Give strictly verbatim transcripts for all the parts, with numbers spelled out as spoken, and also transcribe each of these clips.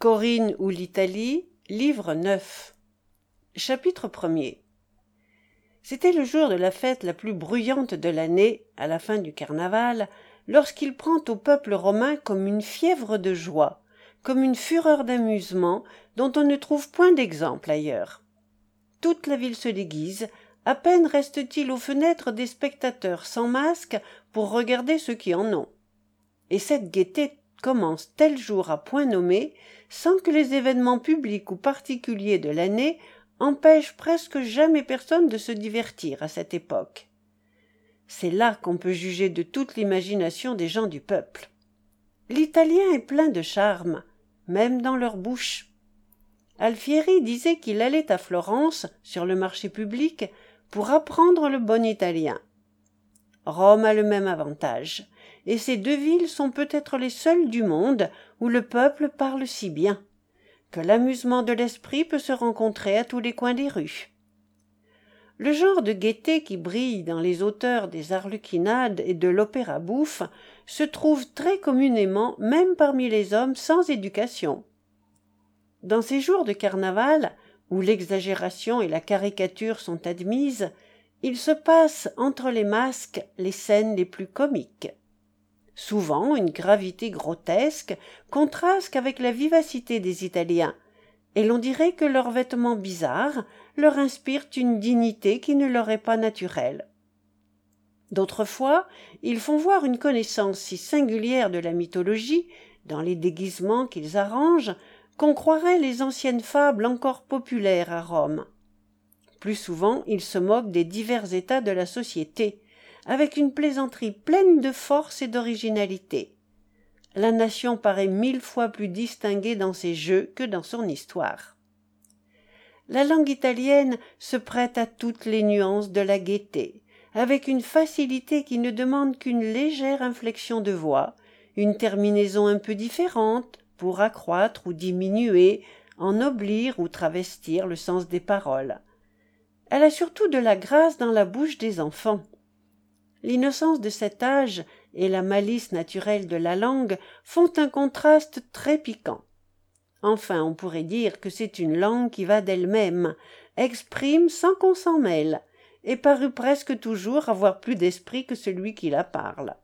Corinne ou l'Italie, livre neuf. Chapitre premier. C'était le jour de la fête la plus bruyante de l'année, à la fin du carnaval, lorsqu'il prend au peuple romain comme une fièvre de joie, comme une fureur d'amusement dont on ne trouve point d'exemple ailleurs. Toute la ville se déguise, à peine reste-t-il aux fenêtres des spectateurs sans masque pour regarder ceux qui en ont. Et cette gaieté commence tel jour à point nommé, sans que les événements publics ou particuliers de l'année empêchent presque jamais personne de se divertir à cette époque. C'est là qu'on peut juger de toute l'imagination des gens du peuple. L'italien est plein de charme, même dans leur bouche. Alfieri disait qu'il allait à Florence, sur le marché public, pour apprendre le bon italien. Rome a le même avantage, et ces deux villes sont peut-être les seules du monde où le peuple parle si bien, que l'amusement de l'esprit peut se rencontrer à tous les coins des rues. Le genre de gaieté qui brille dans les auteurs des Arlequinades et de l'opéra bouffe se trouve très communément même parmi les hommes sans éducation. Dans ces jours de carnaval, où l'exagération et la caricature sont admises, il se passe entre les masques les scènes les plus comiques. Souvent, une gravité grotesque contraste avec la vivacité des Italiens, et l'on dirait que leurs vêtements bizarres leur inspirent une dignité qui ne leur est pas naturelle. D'autres fois, ils font voir une connaissance si singulière de la mythologie, dans les déguisements qu'ils arrangent, qu'on croirait les anciennes fables encore populaires à Rome. Plus souvent, ils se moquent des divers états de la société, avec une plaisanterie pleine de force et d'originalité. La nation paraît mille fois plus distinguée dans ses jeux que dans son histoire. La langue italienne se prête à toutes les nuances de la gaieté, avec une facilité qui ne demande qu'une légère inflexion de voix, une terminaison un peu différente pour accroître ou diminuer, ennoblir ou travestir le sens des paroles. Elle a surtout de la grâce dans la bouche des enfants. L'innocence de cet âge et la malice naturelle de la langue font un contraste très piquant. Enfin, on pourrait dire que c'est une langue qui va d'elle-même, exprime sans qu'on s'en mêle, et parut presque toujours avoir plus d'esprit que celui qui la parle.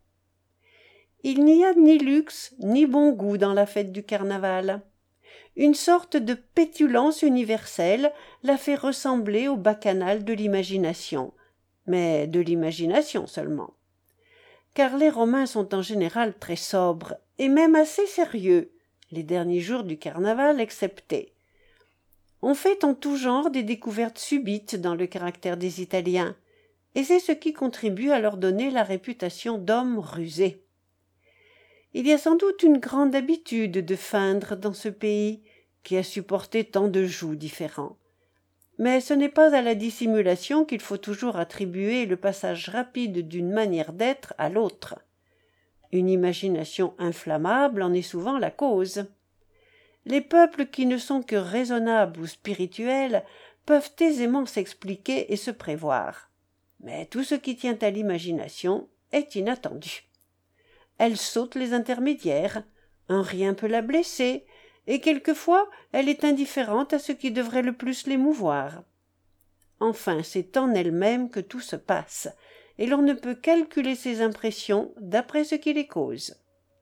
Il n'y a ni luxe ni bon goût dans la fête du carnaval. Une sorte de pétulance universelle la fait ressembler au bacchanal de l'imagination, mais de l'imagination seulement. Car les Romains sont en général très sobres, et même assez sérieux, les derniers jours du carnaval exceptés. On fait en tout genre des découvertes subites dans le caractère des Italiens, et c'est ce qui contribue à leur donner la réputation d'hommes rusés. Il y a sans doute une grande habitude de feindre dans ce pays, qui a supporté tant de jougs différents. Mais ce n'est pas à la dissimulation qu'il faut toujours attribuer le passage rapide d'une manière d'être à l'autre. Une imagination inflammable en est souvent la cause. Les peuples qui ne sont que raisonnables ou spirituels peuvent aisément s'expliquer et se prévoir. Mais tout ce qui tient à l'imagination est inattendu. Elle saute les intermédiaires, un rien peut la blesser, et quelquefois elle est indifférente à ce qui devrait le plus l'émouvoir. Enfin, c'est en elle-même que tout se passe, et l'on ne peut calculer ses impressions d'après ce qui les cause.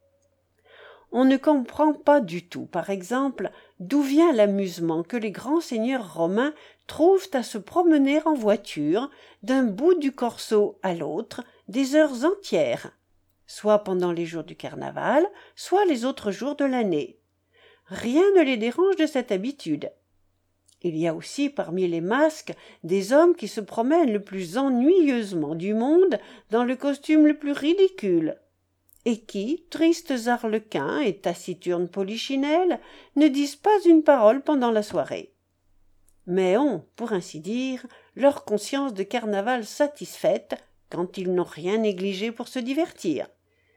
On ne comprend pas du tout, par exemple, d'où vient l'amusement que les grands seigneurs romains trouvent à se promener en voiture d'un bout du Corso à l'autre des heures entières, soit pendant les jours du carnaval, soit les autres jours de l'année. Rien ne les dérange de cette habitude. Il y a aussi parmi les masques des hommes qui se promènent le plus ennuyeusement du monde dans le costume le plus ridicule, et qui, tristes arlequins et taciturnes polichinelles, ne disent pas une parole pendant la soirée, mais ont, pour ainsi dire, leur conscience de carnaval satisfaite quand ils n'ont rien négligé pour se divertir.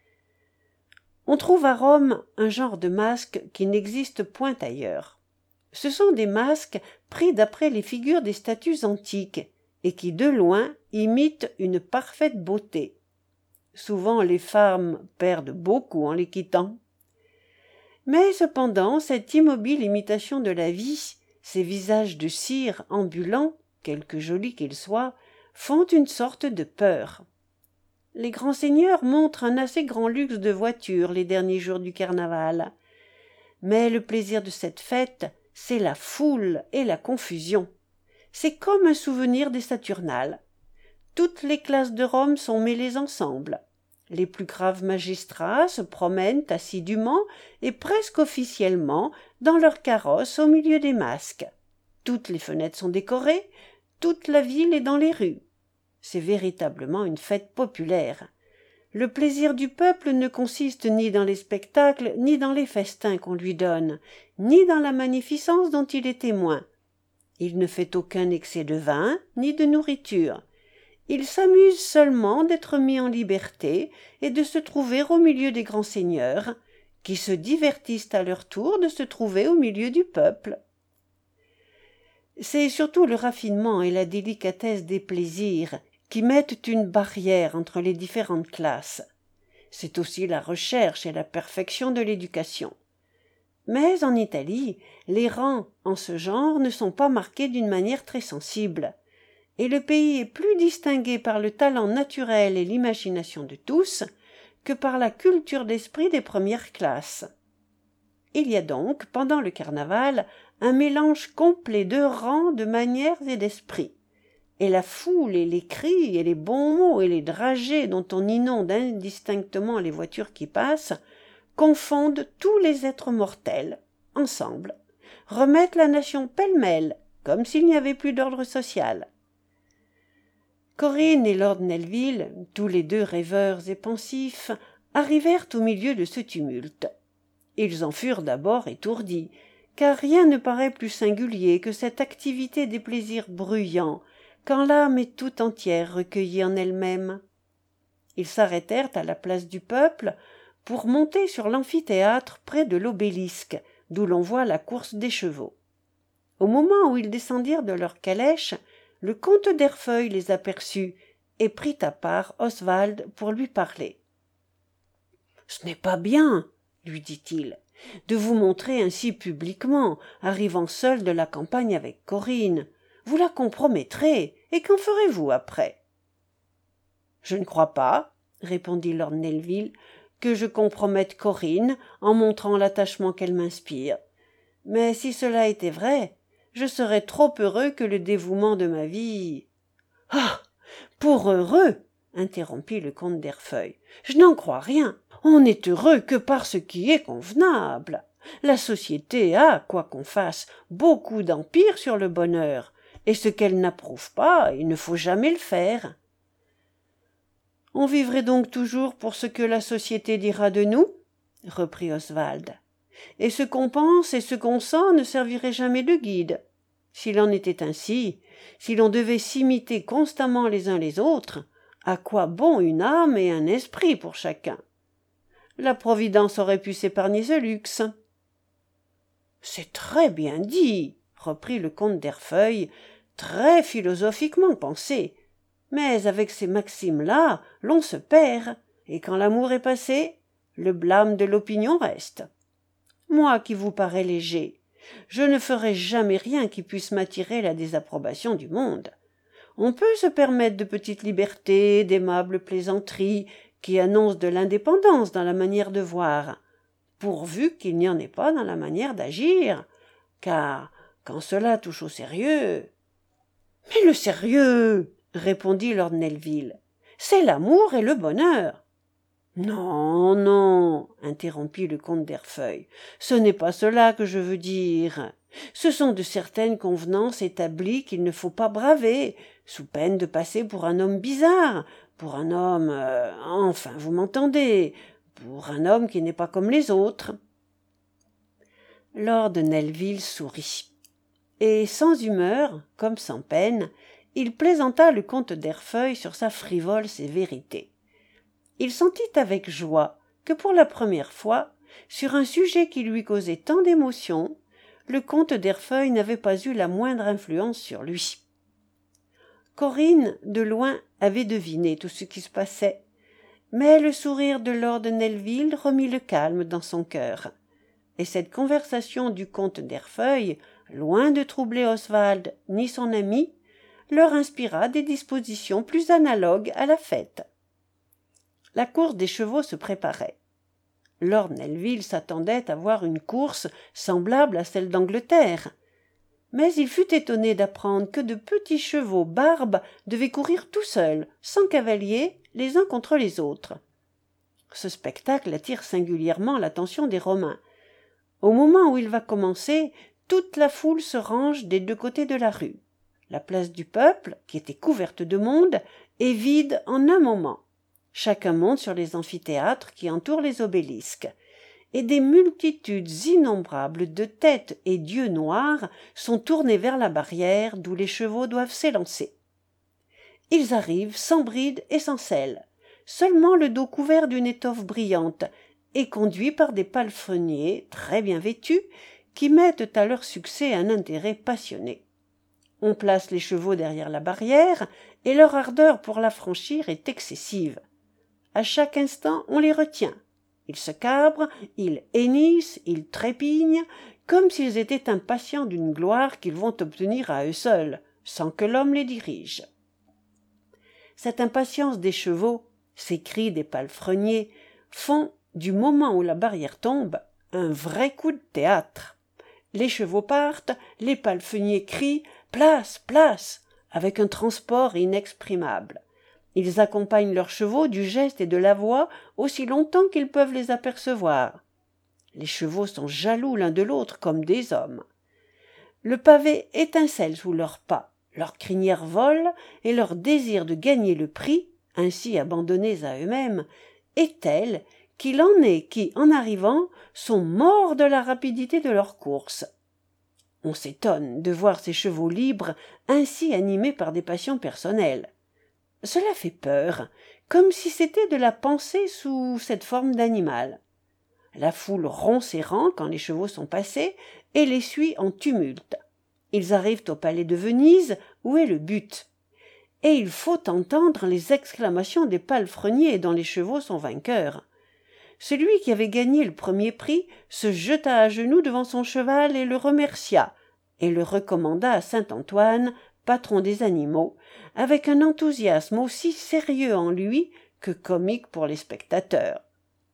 On trouve à Rome un genre de masque qui n'existe point ailleurs. Ce sont des masques pris d'après les figures des statues antiques et qui, de loin, imitent une parfaite beauté. Souvent, les femmes perdent beaucoup en les quittant. Mais cependant, cette immobile imitation de la vie, ces visages de cire ambulants, quelque jolis qu'ils soient, font une sorte de peur. Les grands seigneurs montrent un assez grand luxe de voitures les derniers jours du carnaval. Mais le plaisir de cette fête, c'est la foule et la confusion. C'est comme un souvenir des Saturnales. Toutes les classes de Rome sont mêlées ensemble. Les plus graves magistrats se promènent assidûment et presque officiellement dans leurs carrosses au milieu des masques. Toutes les fenêtres sont décorées, toute la ville est dans les rues. C'est véritablement une fête populaire. Le plaisir du peuple ne consiste ni dans les spectacles, ni dans les festins qu'on lui donne, ni dans la magnificence dont il est témoin. Il ne fait aucun excès de vin, ni de nourriture. Il s'amuse seulement d'être mis en liberté et de se trouver au milieu des grands seigneurs, qui se divertissent à leur tour de se trouver au milieu du peuple. C'est surtout le raffinement et la délicatesse des plaisirs qui mettent une barrière entre les différentes classes. C'est aussi la recherche et la perfection de l'éducation. Mais en Italie, les rangs en ce genre ne sont pas marqués d'une manière très sensible, et le pays est plus distingué par le talent naturel et l'imagination de tous que par la culture d'esprit des premières classes. Il y a donc, pendant le carnaval, un mélange complet de rangs, de manières et d'esprit. Et la foule et les cris et les bons mots et les dragées dont on inonde indistinctement les voitures qui passent confondent tous les êtres mortels, ensemble, remettent la nation pêle-mêle, comme s'il n'y avait plus d'ordre social. Corinne et lord Nelvil, tous les deux rêveurs et pensifs, arrivèrent au milieu de ce tumulte. Ils en furent d'abord étourdis, car rien ne paraît plus singulier que cette activité des plaisirs bruyants, quand l'âme est tout entière recueillie en elle-même. Ils s'arrêtèrent à la place du peuple pour monter sur l'amphithéâtre près de l'obélisque, d'où l'on voit la course des chevaux. Au moment où ils descendirent de leur calèche, le comte d'Erfeuil les aperçut et prit à part Oswald pour lui parler. « Ce n'est pas bien, lui dit-il, de vous montrer ainsi publiquement, arrivant seul de la campagne avec Corinne. Vous la compromettrez, et qu'en ferez-vous après ?»« Je ne crois pas, répondit lord Nelvil, que je compromette Corinne en montrant l'attachement qu'elle m'inspire. Mais si cela était vrai, je serais trop heureux que le dévouement de ma vie... »« Ah, pour heureux !» interrompit le comte d'Erfeuil. « Je n'en crois rien. On n'est heureux que par ce qui est convenable. La société a, quoi qu'on fasse, beaucoup d'empire sur le bonheur, et ce qu'elle n'approuve pas, il ne faut jamais le faire. » « On vivrait donc toujours pour ce que la société dira de nous, » reprit Oswald. « Et ce qu'on pense et ce qu'on sent ne servirait jamais de guide. S'il en était ainsi, si l'on devait s'imiter constamment les uns les autres, à quoi bon une âme et un esprit pour chacun? La Providence aurait pu s'épargner ce luxe. »« C'est très bien dit, » reprit le comte d'Erfeuil, « très philosophiquement pensé. Mais avec ces maximes-là, l'on se perd, et quand l'amour est passé, le blâme de l'opinion reste. Moi qui vous parais léger, je ne ferai jamais rien qui puisse m'attirer la désapprobation du monde. On peut se permettre de petites libertés, d'aimables plaisanteries, qui annoncent de l'indépendance dans la manière de voir, pourvu qu'il n'y en ait pas dans la manière d'agir, car quand cela touche au sérieux... »« Mais le sérieux !» répondit lord Nelvil. « C'est l'amour et le bonheur. »« Non, non, interrompit le comte d'Erfeuil, ce n'est pas cela que je veux dire. Ce sont de certaines convenances établies qu'il ne faut pas braver, sous peine de passer pour un homme bizarre, pour un homme... Euh, enfin, vous m'entendez, pour un homme qui n'est pas comme les autres. » Lord Nelvil sourit, et sans humeur, comme sans peine, il plaisanta le comte d'Erfeuil sur sa frivole sévérité. Il sentit avec joie que pour la première fois, sur un sujet qui lui causait tant d'émotion, le comte d'Erfeuil n'avait pas eu la moindre influence sur lui. Corinne, de loin, avait deviné tout ce qui se passait, mais le sourire de lord Nelvil remit le calme dans son cœur. et cette conversation du comte d'Erfeuil, loin de troubler Oswald ni son ami, leur inspira des dispositions plus analogues à la fête. La course des chevaux se préparait. Lord Nelvil s'attendait à voir une course semblable à celle d'Angleterre. Mais il fut étonné d'apprendre que de petits chevaux barbes devaient courir tout seuls, sans cavalier, les uns contre les autres. Ce spectacle attire singulièrement l'attention des Romains. Au moment où il va commencer, toute la foule se range des deux côtés de la rue. La place du peuple, qui était couverte de monde, est vide en un moment. Chacun monte sur les amphithéâtres qui entourent les obélisques, et des multitudes innombrables de têtes et d'yeux noirs sont tournés vers la barrière d'où les chevaux doivent s'élancer. Ils arrivent sans bride et sans selle, seulement le dos couvert d'une étoffe brillante, et conduits par des palefreniers très bien vêtus, qui mettent à leur succès un intérêt passionné. On place les chevaux derrière la barrière, et leur ardeur pour la franchir est excessive. À chaque instant, on les retient. Ils se cabrent, ils hennissent, ils trépignent, comme s'ils étaient impatients d'une gloire qu'ils vont obtenir à eux seuls, sans que l'homme les dirige. Cette impatience des chevaux, ces cris des palefreniers, font, du moment où la barrière tombe, un vrai coup de théâtre. Les chevaux partent, les palefreniers crient « Place, place !» avec un transport inexprimable. Ils accompagnent leurs chevaux du geste et de la voix aussi longtemps qu'ils peuvent les apercevoir. Les chevaux sont jaloux l'un de l'autre comme des hommes. Le pavé étincelle sous leurs pas, leurs crinières volent et leur désir de gagner le prix, ainsi abandonnés à eux-mêmes, est tel qu'il en est qui, en arrivant, sont morts de la rapidité de leur course. On s'étonne de voir ces chevaux libres ainsi animés par des passions personnelles. Cela fait peur, comme si c'était de la pensée sous cette forme d'animal. La foule rompt ses rangs quand les chevaux sont passés et les suit en tumulte. Ils arrivent au palais de Venise, où est le but. Et il faut entendre les exclamations des palefreniers dont les chevaux sont vainqueurs. Celui qui avait gagné le premier prix se jeta à genoux devant son cheval et le remercia, et le recommanda à saint Antoine, patron des animaux, avec un enthousiasme aussi sérieux en lui que comique pour les spectateurs.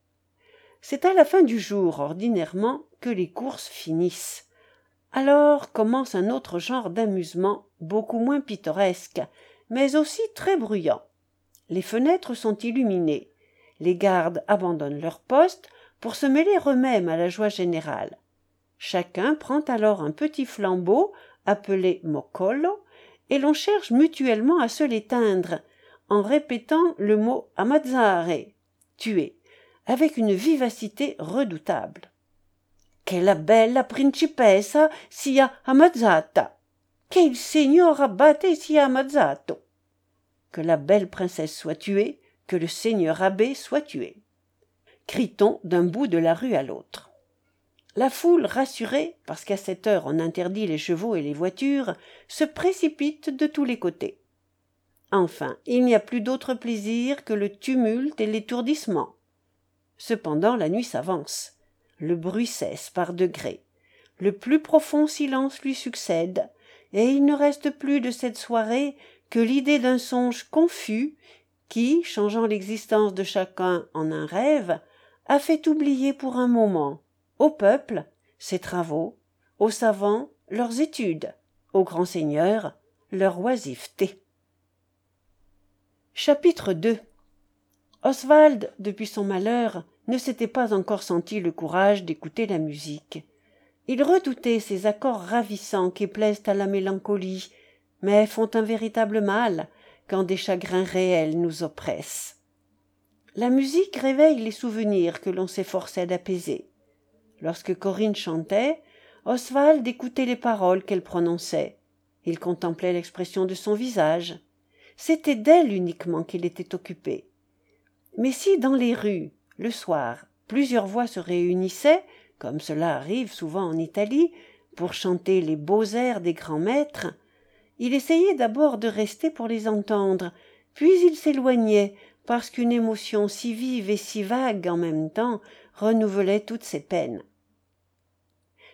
C'est à la fin du jour, ordinairement, que les courses finissent. Alors commence un autre genre d'amusement, beaucoup moins pittoresque, mais aussi très bruyant. Les fenêtres sont illuminées. Les gardes abandonnent leur poste pour se mêler eux-mêmes à la joie générale. Chacun prend alors un petit flambeau, appelé moccolo, et l'on cherche mutuellement à se l'éteindre, en répétant le mot amazzare, tuer, avec une vivacité redoutable. Che la bella principessa sia ammazzata, che il signor abbate sia ammazzato. Que la belle princesse soit tuée, que le seigneur abbé soit tué. Crie-t-on d'un bout de la rue à l'autre. La foule, rassurée, parce qu'à cette heure on interdit les chevaux et les voitures, se précipite de tous les côtés. Enfin, il n'y a plus d'autre plaisir que le tumulte et l'étourdissement. Cependant, la nuit s'avance. Le bruit cesse par degrés. Le plus profond silence lui succède, et il ne reste plus de cette soirée que l'idée d'un songe confus qui, changeant l'existence de chacun en un rêve, a fait oublier pour un moment au peuple ses travaux, aux savants leurs études, aux grands seigneurs leur oisiveté. Chapitre deux. Oswald, depuis son malheur, ne s'était pas encore senti le courage d'écouter la musique. Il redoutait ces accords ravissants qui plaisent à la mélancolie, mais font un véritable mal quand des chagrins réels nous oppressent. La musique réveille les souvenirs que l'on s'efforçait d'apaiser. Lorsque Corinne chantait, Oswald écoutait les paroles qu'elle prononçait. Il contemplait l'expression de son visage. C'était d'elle uniquement qu'il était occupé. Mais si dans les rues, le soir, plusieurs voix se réunissaient, comme cela arrive souvent en Italie, pour chanter les beaux airs des grands maîtres, il essayait d'abord de rester pour les entendre, puis il s'éloignait, parce qu'une émotion si vive et si vague en même temps renouvelait toutes ses peines.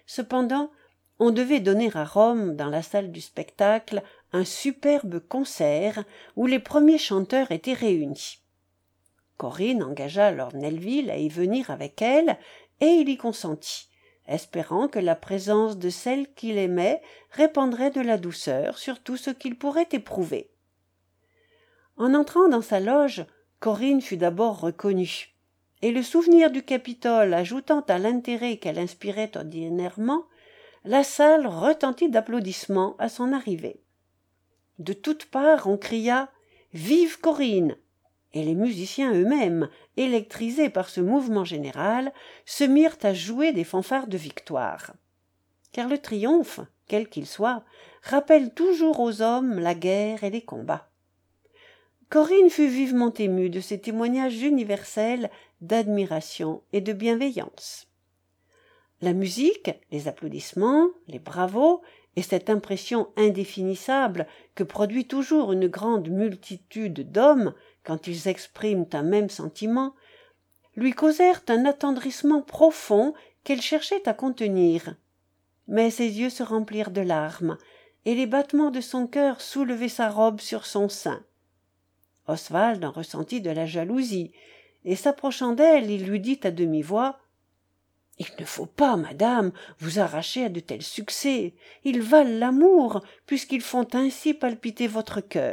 Cependant, on devait donner à Rome, dans la salle du spectacle, un superbe concert où les premiers chanteurs étaient réunis. Corinne engagea lord Nelvil à y venir avec elle, et il y consentit, espérant que la présence de celle qu'il aimait répandrait de la douceur sur tout ce qu'il pourrait éprouver. En entrant dans sa loge, Corinne fut d'abord reconnue, et le souvenir du Capitole ajoutant à l'intérêt qu'elle inspirait ordinairement, la salle retentit d'applaudissements à son arrivée. De toutes parts on cria « Vive Corinne !» et les musiciens eux-mêmes, électrisés par ce mouvement général, se mirent à jouer des fanfares de victoire. Car le triomphe, quel qu'il soit, rappelle toujours aux hommes la guerre et les combats. Corinne fut vivement émue de ces témoignages universels d'admiration et de bienveillance. La musique, les applaudissements, les bravos, et cette impression indéfinissable que produit toujours une grande multitude d'hommes quand ils expriment un même sentiment, lui causèrent un attendrissement profond qu'elle cherchait à contenir. Mais ses yeux se remplirent de larmes, et les battements de son cœur soulevaient sa robe sur son sein. Oswald en ressentit de la jalousie, et s'approchant d'elle, il lui dit à demi-voix « Il ne faut pas, madame, vous arracher à de tels succès. Ils valent l'amour, puisqu'ils font ainsi palpiter votre cœur. »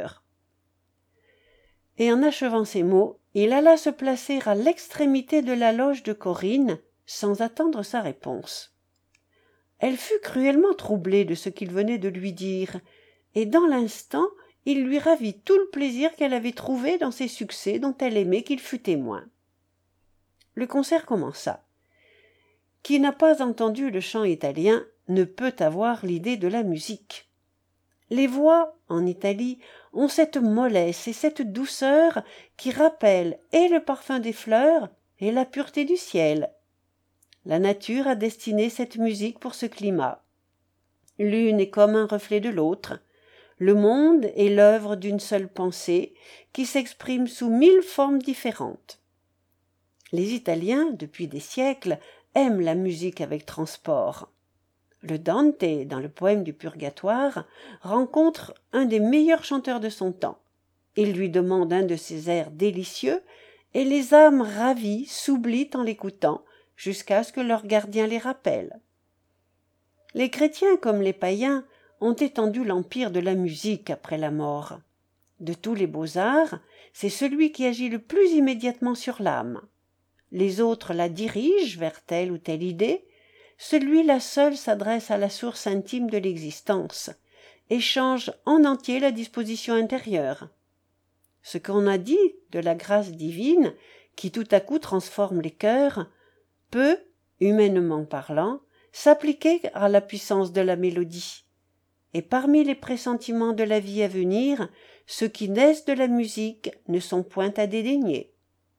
Et en achevant ces mots, il alla se placer à l'extrémité de la loge de Corinne, sans attendre sa réponse. Elle fut cruellement troublée de ce qu'il venait de lui dire, et dans l'instant, il lui ravit tout le plaisir qu'elle avait trouvé dans ces succès dont elle aimait qu'il fût témoin. Le concert commença. Qui n'a pas entendu le chant italien ne peut avoir l'idée de la musique. Les voix, en Italie, ont cette mollesse et cette douceur qui rappellent et le parfum des fleurs et la pureté du ciel. La nature a destiné cette musique pour ce climat. L'une est comme un reflet de l'autre. Le monde est l'œuvre d'une seule pensée qui s'exprime sous mille formes différentes. Les Italiens, depuis des siècles, aiment la musique avec transport. Le Dante, dans le poème du Purgatoire, rencontre un des meilleurs chanteurs de son temps. Il lui demande un de ses airs délicieux, et les âmes ravies s'oublient en l'écoutant, jusqu'à ce que leur gardien les rappelle. Les chrétiens comme les païens ont étendu l'empire de la musique après la mort. De tous les beaux-arts, c'est celui qui agit le plus immédiatement sur l'âme. Les autres la dirigent vers telle ou telle idée, celui-là seul s'adresse à la source intime de l'existence et change en entier la disposition intérieure. Ce qu'on a dit de la grâce divine, qui tout à coup transforme les cœurs, peut, humainement parlant, s'appliquer à la puissance de la mélodie. Et parmi les pressentiments de la vie à venir, ceux qui naissent de la musique ne sont point à dédaigner.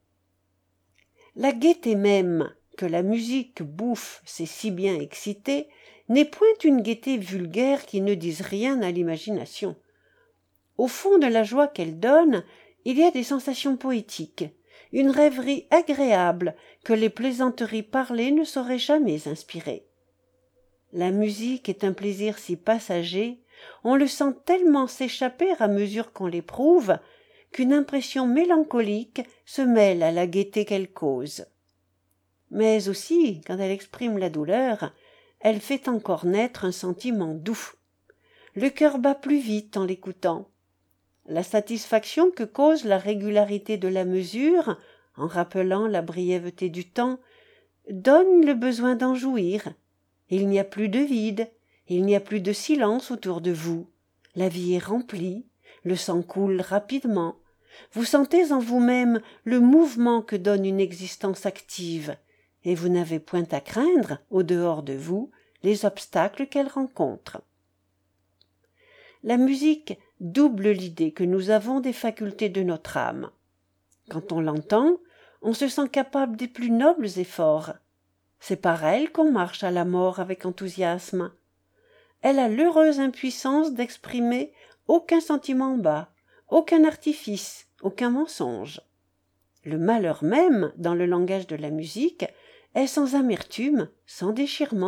La gaieté même que la musique bouffe s'est si bien excitée n'est point une gaieté vulgaire qui ne dise rien à l'imagination. Au fond de la joie qu'elle donne, il y a des sensations poétiques, une rêverie agréable que les plaisanteries parlées ne sauraient jamais inspirer. La musique est un plaisir si passager, on le sent tellement s'échapper à mesure qu'on l'éprouve, qu'une impression mélancolique se mêle à la gaieté qu'elle cause. Mais aussi, quand elle exprime la douleur, elle fait encore naître un sentiment doux. Le cœur bat plus vite en l'écoutant. La satisfaction que cause la régularité de la mesure, en rappelant la brièveté du temps, donne le besoin d'en jouir. Il n'y a plus de vide, il n'y a plus de silence autour de vous. La vie est remplie, le sang coule rapidement. Vous sentez en vous-même le mouvement que donne une existence active, et vous n'avez point à craindre, au dehors de vous, les obstacles qu'elle rencontre. La musique double l'idée que nous avons des facultés de notre âme. Quand on l'entend, on se sent capable des plus nobles efforts. C'est par elle qu'on marche à la mort avec enthousiasme. Elle a l'heureuse impuissance d'exprimer aucun sentiment bas, aucun artifice, aucun mensonge. Le malheur même, dans le langage de la musique, est sans amertume, sans déchirement,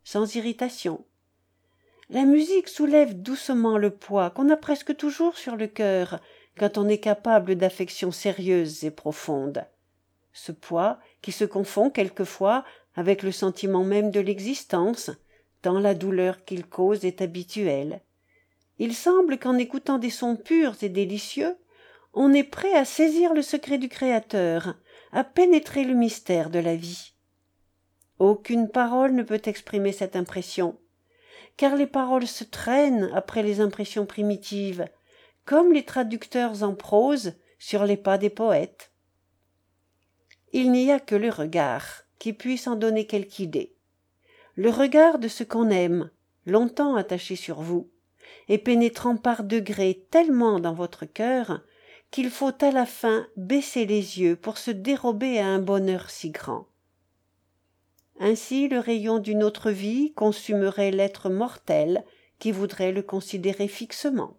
sans irritation. La musique soulève doucement le poids qu'on a presque toujours sur le cœur quand on est capable d'affections sérieuses et profondes. Ce poids qui se confond quelquefois avec le sentiment même de l'existence, tant la douleur qu'il cause est habituelle. Il semble qu'en écoutant des sons purs et délicieux, on est prêt à saisir le secret du Créateur, à pénétrer le mystère de la vie. Aucune parole ne peut exprimer cette impression, car les paroles se traînent après les impressions primitives, comme les traducteurs en prose sur les pas des poètes. Il n'y a que le regard qui puisse en donner quelque idée. Le regard de ce qu'on aime, longtemps attaché sur vous, et pénétrant par degrés tellement dans votre cœur qu'il faut à la fin baisser les yeux pour se dérober à un bonheur si grand. Ainsi le rayon d'une autre vie consumerait l'être mortel qui voudrait le considérer fixement.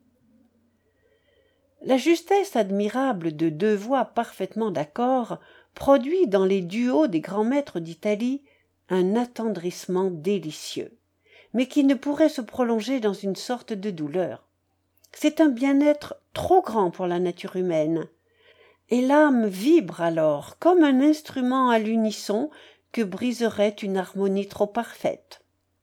La justesse admirable de deux voix parfaitement d'accord produit dans les duos des grands maîtres d'Italie un attendrissement délicieux, mais qui ne pourrait se prolonger dans une sorte de douleur. C'est un bien-être trop grand pour la nature humaine, et l'âme vibre alors comme un instrument à l'unisson que briserait une harmonie trop parfaite.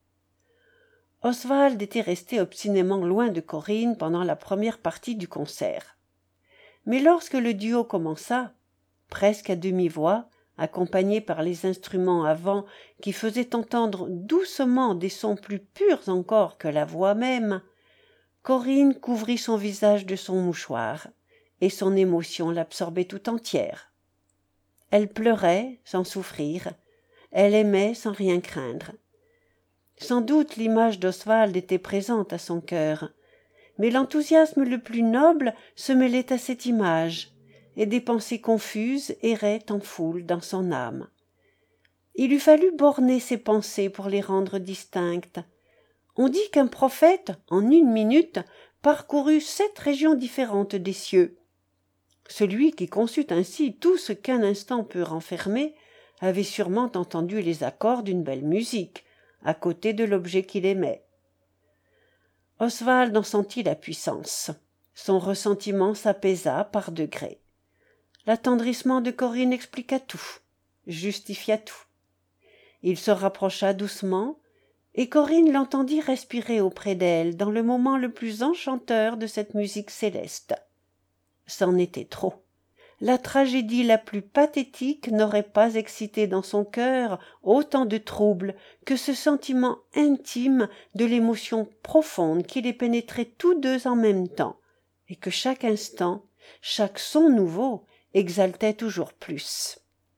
Oswald était resté obstinément loin de Corinne pendant la première partie du concert. Mais lorsque le duo commença, presque à demi-voix, accompagné par les instruments à vent qui faisaient entendre doucement des sons plus purs encore que la voix même, Corinne couvrit son visage de son mouchoir, et son émotion l'absorbait tout entière. Elle pleurait sans souffrir, elle aimait sans rien craindre. Sans doute l'image d'Oswald était présente à son cœur, mais l'enthousiasme le plus noble se mêlait à cette image, et des pensées confuses erraient en foule dans son âme. Il eût fallu borner ses pensées pour les rendre distinctes. On dit qu'un prophète, en une minute, parcourut sept régions différentes des cieux. Celui qui conçut ainsi tout ce qu'un instant peut renfermer avait sûrement entendu les accords d'une belle musique, à côté de l'objet qu'il aimait. Oswald en sentit la puissance. Son ressentiment s'apaisa par degrés. L'attendrissement de Corinne expliqua tout, justifia tout. Il se rapprocha doucement, et Corinne l'entendit respirer auprès d'elle dans le moment le plus enchanteur de cette musique céleste. C'en était trop. La tragédie la plus pathétique n'aurait pas excité dans son cœur autant de troubles que ce sentiment intime de l'émotion profonde qui les pénétrait tous deux en même temps, et que chaque instant, chaque son nouveau, exaltait toujours plus.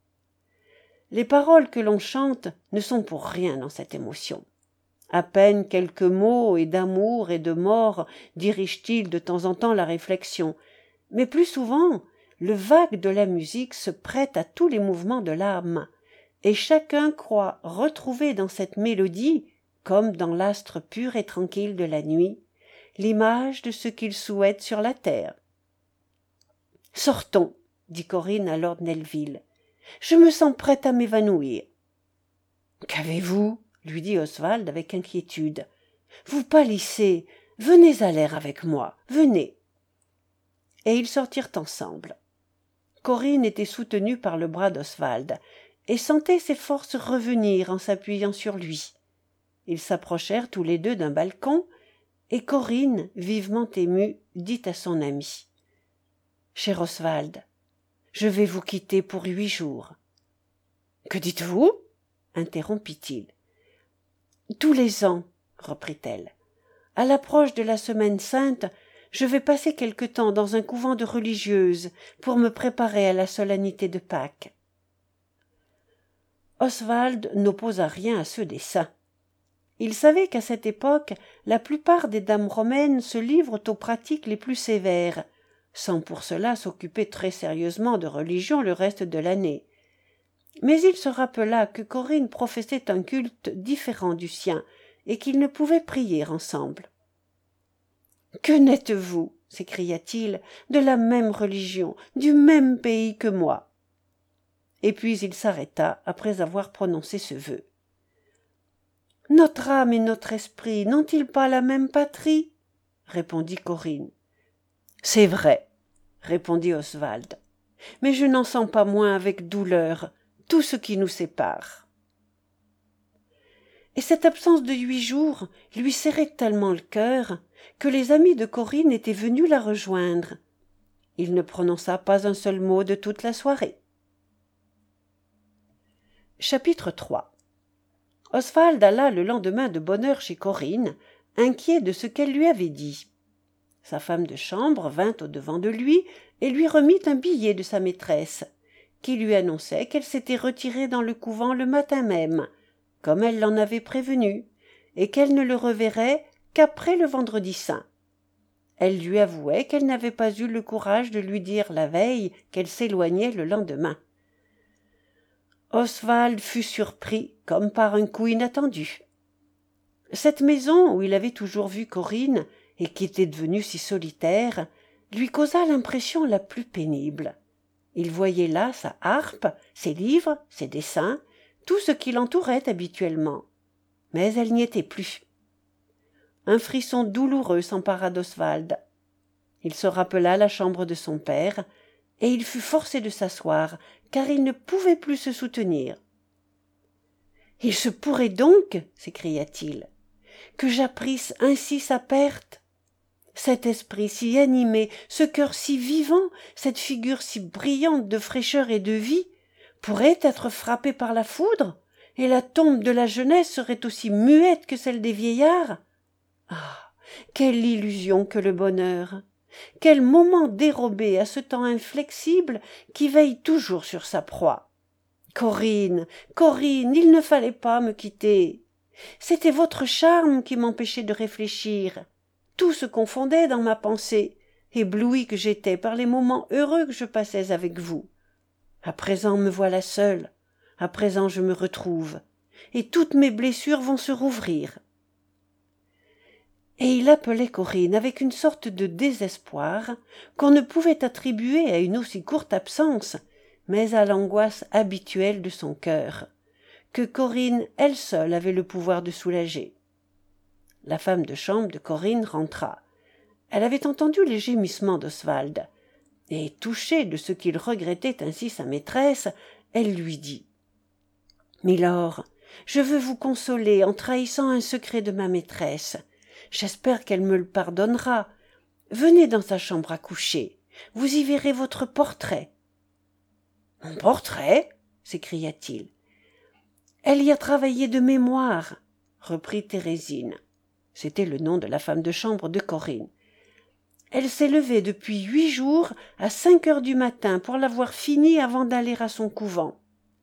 Les paroles que l'on chante ne sont pour rien dans cette émotion. À peine quelques mots et d'amour et de mort dirigent-ils de temps en temps la réflexion, mais plus souvent, le vague de la musique se prête à tous les mouvements de l'âme, et chacun croit retrouver dans cette mélodie, comme dans l'astre pur et tranquille de la nuit, l'image de ce qu'il souhaite sur la terre. « Sortons !» dit Corinne à lord Nelvil. « Je me sens prête à m'évanouir. »« Qu'avez-vous » lui dit Oswald avec inquiétude. « Vous pâlissez. Venez à l'air avec moi. Venez. » Et ils sortirent ensemble. Corinne était soutenue par le bras d'Oswald et sentait ses forces revenir en s'appuyant sur lui. Ils s'approchèrent tous les deux d'un balcon et Corinne, vivement émue, dit à son ami : « Cher Oswald, je vais vous quitter pour huit jours. »« Que dites-vous » interrompit-il. « Tous les ans, reprit-elle, à l'approche de la Semaine sainte, je vais passer quelque temps dans un couvent de religieuses pour me préparer à la solennité de Pâques. » Oswald n'opposa rien à ce dessein. Il savait qu'à cette époque, la plupart des dames romaines se livrent aux pratiques les plus sévères, sans pour cela s'occuper très sérieusement de religion le reste de l'année. Mais il se rappela que Corinne professait un culte différent du sien et qu'ils ne pouvaient prier ensemble. « Que n'êtes-vous, s'écria-t-il, de la même religion, du même pays que moi ?» Et puis il s'arrêta après avoir prononcé ce vœu. Notre âme et notre esprit n'ont-ils pas la même patrie? Répondit Corinne. C'est vrai, répondit Oswald, mais je n'en sens pas moins avec douleur tout ce qui nous sépare. Et cette absence de huit jours lui serrait tellement le cœur que les amis de Corinne étaient venus la rejoindre. Il ne prononça pas un seul mot de toute la soirée. Chapitre trois. Oswald alla le lendemain de bonne heure chez Corinne, inquiet de ce qu'elle lui avait dit. Sa femme de chambre vint au-devant de lui et lui remit un billet de sa maîtresse, qui lui annonçait qu'elle s'était retirée dans le couvent le matin même, comme elle l'en avait prévenu, et qu'elle ne le reverrait qu'après le vendredi saint. Elle lui avouait qu'elle n'avait pas eu le courage de lui dire la veille qu'elle s'éloignait le lendemain. Oswald fut surpris comme par un coup inattendu. Cette maison où il avait toujours vu Corinne et qui était devenue si solitaire lui causa l'impression la plus pénible. Il voyait là sa harpe, ses livres, ses dessins, tout ce qui l'entourait habituellement. Mais elle n'y était plus. Un frisson douloureux s'empara d'Oswald. Il se rappela la chambre de son père, et il fut forcé de s'asseoir, car il ne pouvait plus se soutenir. « Il se pourrait donc, s'écria-t-il, que j'apprisse ainsi sa perte. Cet esprit si animé, ce cœur si vivant, cette figure si brillante de fraîcheur et de vie, pourrait être frappé par la foudre, et la tombe de la jeunesse serait aussi muette que celle des vieillards. Ah, quelle illusion que le bonheur! Quel moment dérobé à ce temps inflexible qui veille toujours sur sa proie! Corinne, Corinne, il ne fallait pas me quitter. C'était votre charme qui m'empêchait de réfléchir. Tout se confondait dans ma pensée, éblouie que j'étais par les moments heureux que je passais avec vous. À présent me voilà seule, à présent je me retrouve, et toutes mes blessures vont se rouvrir. Et il appelait Corinne avec une sorte de désespoir qu'on ne pouvait attribuer à une aussi courte absence, mais à l'angoisse habituelle de son cœur, que Corinne elle seule avait le pouvoir de soulager. La femme de chambre de Corinne rentra. Elle avait entendu les gémissements d'Oswald, et, touchée de ce qu'il regrettait ainsi sa maîtresse, elle lui dit « Milord, je veux vous consoler en trahissant un secret de ma maîtresse. J'espère qu'elle me le pardonnera. Venez dans sa chambre à coucher. Vous y verrez votre portrait. »« Mon portrait ?» s'écria-t-il. « Elle y a travaillé de mémoire, » reprit Thérésine. C'était le nom de la femme de chambre de Corinne. Elle s'est levée depuis huit jours à cinq heures du matin pour l'avoir fini avant d'aller à son couvent.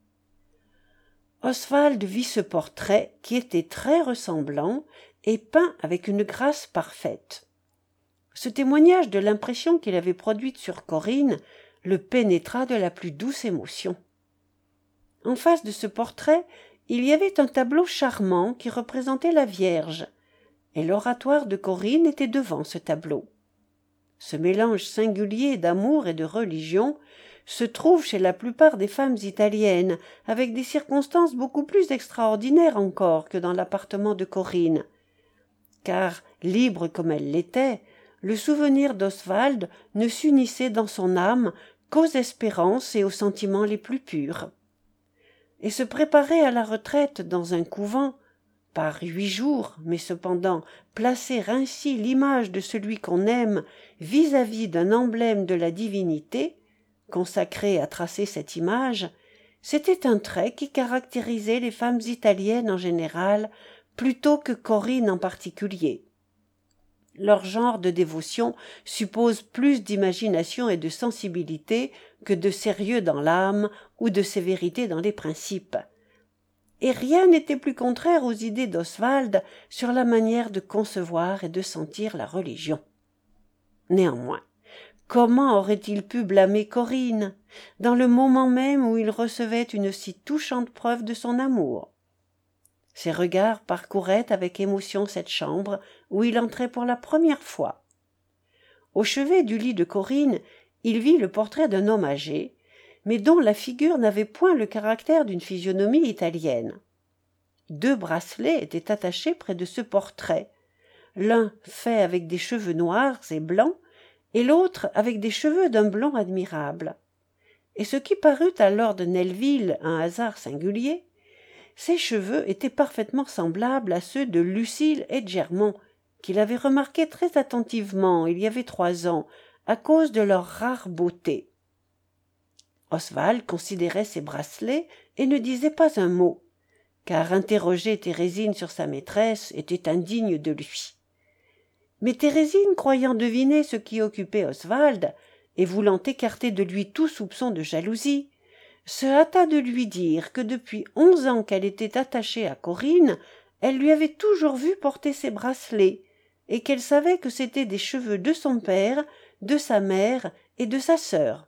Oswald vit ce portrait qui était très ressemblant et peint avec une grâce parfaite. Ce témoignage de l'impression qu'il avait produite sur Corinne le pénétra de la plus douce émotion. En face de ce portrait, il y avait un tableau charmant qui représentait la Vierge, et l'oratoire de Corinne était devant ce tableau. Ce mélange singulier d'amour et de religion se trouve chez la plupart des femmes italiennes, avec des circonstances beaucoup plus extraordinaires encore que dans l'appartement de Corinne. Car, libre comme elle l'était, le souvenir d'Oswald ne s'unissait dans son âme qu'aux espérances et aux sentiments les plus purs. Et se préparer à la retraite dans un couvent, par huit jours, mais cependant placer ainsi l'image de celui qu'on aime vis-à-vis d'un emblème de la divinité, consacré à tracer cette image, c'était un trait qui caractérisait les femmes italiennes en général, plutôt que Corinne en particulier. Leur genre de dévotion suppose plus d'imagination et de sensibilité que de sérieux dans l'âme ou de sévérité dans les principes. Et rien n'était plus contraire aux idées d'Oswald sur la manière de concevoir et de sentir la religion. Néanmoins, comment aurait-il pu blâmer Corinne, dans le moment même où il recevait une si touchante preuve de son amour? Ses regards parcouraient avec émotion cette chambre où il entrait pour la première fois. Au chevet du lit de Corinne, il vit le portrait d'un homme âgé, mais dont la figure n'avait point le caractère d'une physionomie italienne. deux bracelets étaient attachés près de ce portrait, l'un fait avec des cheveux noirs et blancs, et l'autre avec des cheveux d'un blond admirable. Et ce qui parut à lord Nelvil un hasard singulier, ces cheveux étaient parfaitement semblables à ceux de Lucile et Germont, qu'il avait remarqués très attentivement il y avait trois ans, à cause de leur rare beauté. Oswald considérait ces bracelets et ne disait pas un mot, car interroger Thérésine sur sa maîtresse était indigne de lui. Mais Thérésine, croyant deviner ce qui occupait Oswald, et voulant écarter de lui tout soupçon de jalousie, se hâta de lui dire que depuis onze ans qu'elle était attachée à Corinne, elle lui avait toujours vu porter ces bracelets, et qu'elle savait que c'étaient des cheveux de son père, de sa mère et de sa sœur.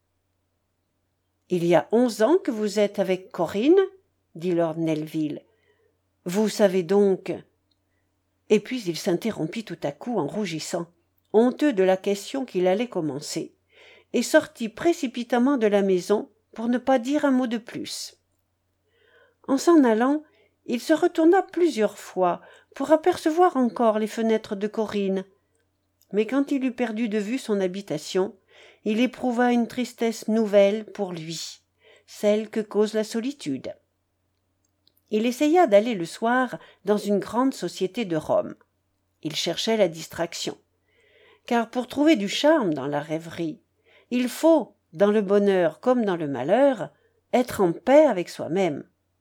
« Il y a onze ans que vous êtes avec Corinne ?» dit lord Nelvil. « Vous savez donc… » Et puis il s'interrompit tout à coup en rougissant, honteux de la question qu'il allait commencer, et sortit précipitamment de la maison pour ne pas dire un mot de plus. En s'en allant, il se retourna plusieurs fois pour apercevoir encore les fenêtres de Corinne, mais quand il eut perdu de vue son habitation, il éprouva une tristesse nouvelle pour lui, celle que cause la solitude. Il essaya d'aller le soir dans une grande société de Rome. Il cherchait la distraction, car pour trouver du charme dans la rêverie, il faut, dans le bonheur comme dans le malheur, être en paix avec soi-même.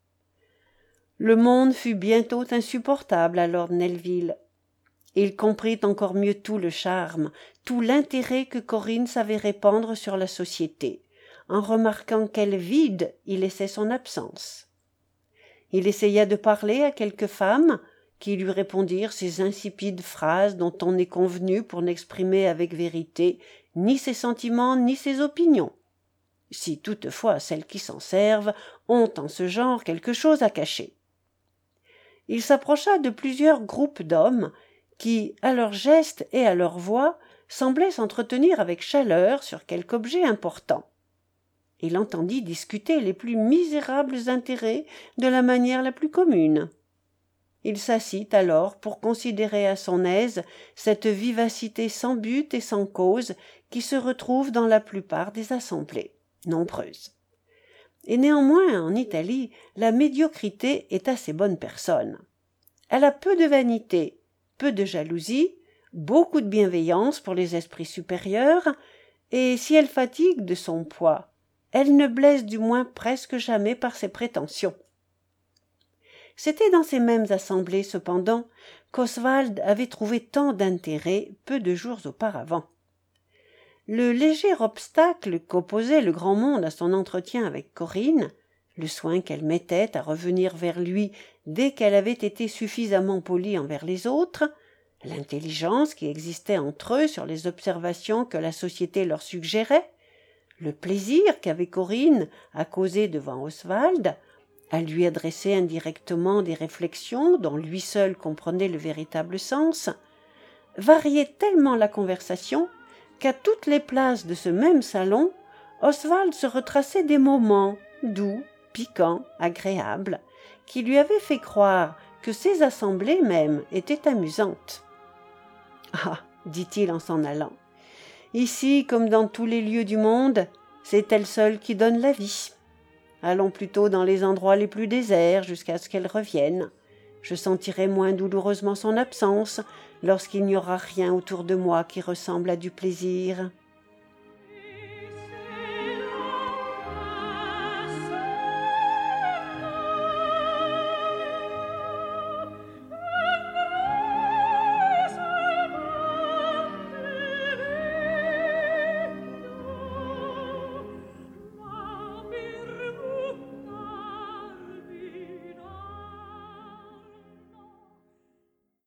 Le monde fut bientôt insupportable à lord Nelvil. Il comprit encore mieux tout le charme, tout l'intérêt que Corinne savait répandre sur la société, en remarquant quel vide y laissait son absence. Il essaya de parler à quelques femmes qui lui répondirent ces insipides phrases dont on est convenu pour n'exprimer avec vérité ni ses sentiments ni ses opinions, si toutefois celles qui s'en servent ont en ce genre quelque chose à cacher. Il s'approcha de plusieurs groupes d'hommes qui, à leurs gestes et à leur voix, semblaient s'entretenir avec chaleur sur quelque objet important. Il entendit discuter les plus misérables intérêts de la manière la plus commune. Il s'assit alors pour considérer à son aise cette vivacité sans but et sans cause qui se retrouve dans la plupart des assemblées, nombreuses. Et néanmoins, en Italie, la médiocrité est assez bonne personne. Elle a peu de vanité, peu de jalousie, beaucoup de bienveillance pour les esprits supérieurs, et si elle fatigue de son poids, elle ne blesse du moins presque jamais par ses prétentions. C'était dans ces mêmes assemblées, cependant, qu'Oswald avait trouvé tant d'intérêt peu de jours auparavant. Le léger obstacle qu'opposait le grand monde à son entretien avec Corinne, le soin qu'elle mettait à revenir vers lui dès qu'elle avait été suffisamment polie envers les autres, l'intelligence qui existait entre eux sur les observations que la société leur suggérait, le plaisir qu'avait Corinne à causer devant Oswald, à lui adresser indirectement des réflexions dont lui seul comprenait le véritable sens, variaient tellement la conversation qu'à toutes les places de ce même salon, Oswald se retraçait des moments doux, piquants, agréables, qui lui avaient fait croire que ces assemblées même étaient amusantes. « Ah !» dit-il en s'en allant, « ici, comme dans tous les lieux du monde, c'est elle seule qui donne la vie. Allons plutôt dans les endroits les plus déserts jusqu'à ce qu'elle revienne. Je sentirai moins douloureusement son absence lorsqu'il n'y aura rien autour de moi qui ressemble à du plaisir. »